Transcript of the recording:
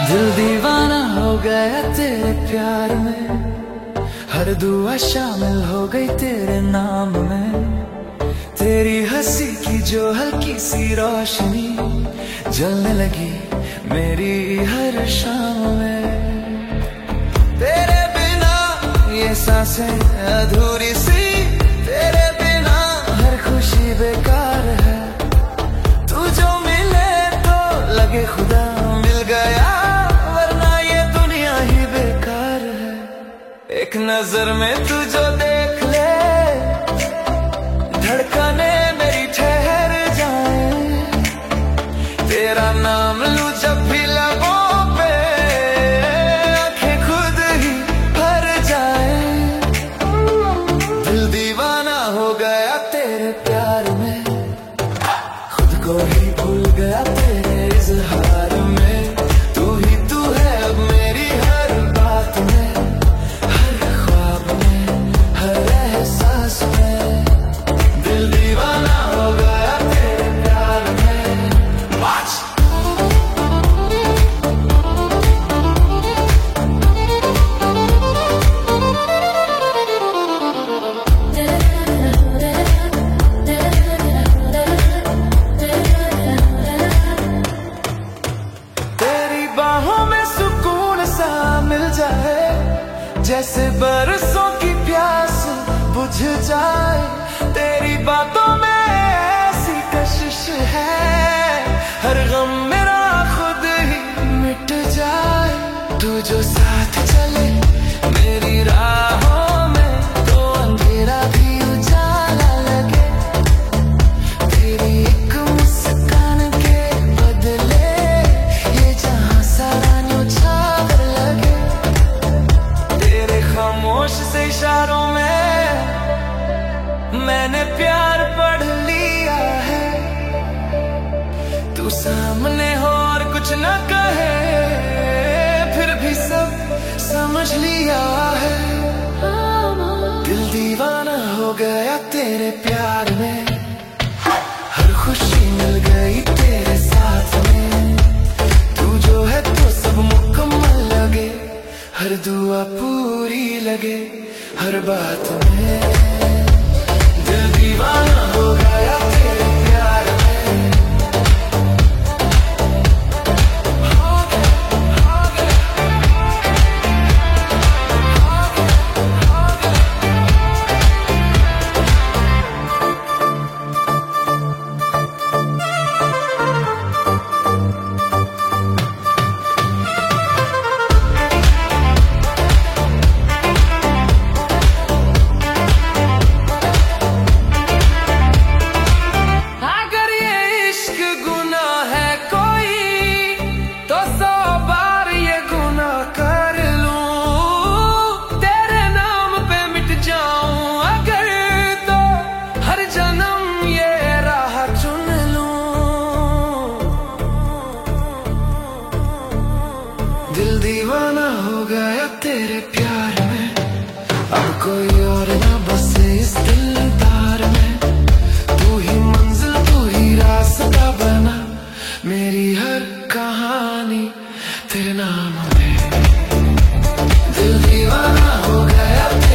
दिल दीवाना हो गया तेरे प्यार में, हर दुआ शामिल हो गई तेरे नाम में। तेरी हंसी की जो हल्की सी रोशनी जलने लगी मेरी हर शाम में। तेरे बिना ये सांसें अधूरी सी, तेरे बिना हर खुशी बेकार है। तू जो मिले तो लगे खुदा मिल गया, वरना ये दुनिया ही बेकार है। एक नजर में तू जो देख ले, धड़कने मेरी ठहर जाए। तेरा नाम लूं जब भी लबों पे, आंखें खुद ही भर जाए। दिल दीवाना हो गया तेरे प्यार में, खुद को ही भूल गया तेरे इज़हार में। तू ही तू है अब मेरी हर बात में, हर ख्वाब में, हर एहसास में। दिल दीवाना हो गया तेरे प्यार में। Watch! तेरी बाहों में सुकून सा मिल जाए, जैसे बरसों की प्यास बुझ जाए। तेरी बातों में ऐसी कशिश है, हर गम मेरा खुद ही मिट जाए। तू जो साथ चले मेरी राहों में, तो अंधेरा भी उजाला लगे। तेरी एक मुस्कान के बदले ये जहां सारा न्यौछावर लगे। तेरे खामोश से इशारों में मैंने प्यार पढ़ लिया है। तू सामने हो और कुछ न कहे, फिर भी सब समझ लिया है। दिल दीवाना हो गया तेरे प्यार में, हर खुशी मिल गई तेरे साथ में। तू जो है तो सब मुकम्मल लगे, हर दुआ पूरी लगे हर बात में। दिल दीवाना हो गया तेरे प्यार में। अगर ये इश्क गुनाह है कोई, तो 100 बार ये गुनाह कर लूं। तेरे नाम पे मिट जाऊं अगर, तो हर जन्म ये राह चुन लूं। दिल दीवाना हो गया तेरे प्यार में, अब कोई और ना बसे इस दिलदार में। तू ही मंजिल तू ही रास्ता बना, मेरी हर कहानी तेरे नाम में। दिल दीवाना हो गया।